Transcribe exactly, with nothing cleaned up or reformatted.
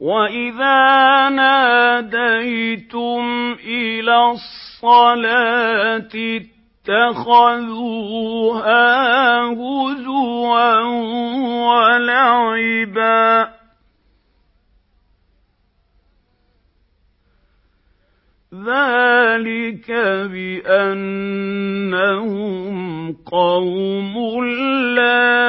وَإِذَا نَادَيْتُمْ إِلَى الصَّلَاةِ اتَّخَذُوهَا هُزُوًا وَلَعِبًا ۚ ذَلِكَ بِأَنَّهُمْ قَوْمٌ لَّا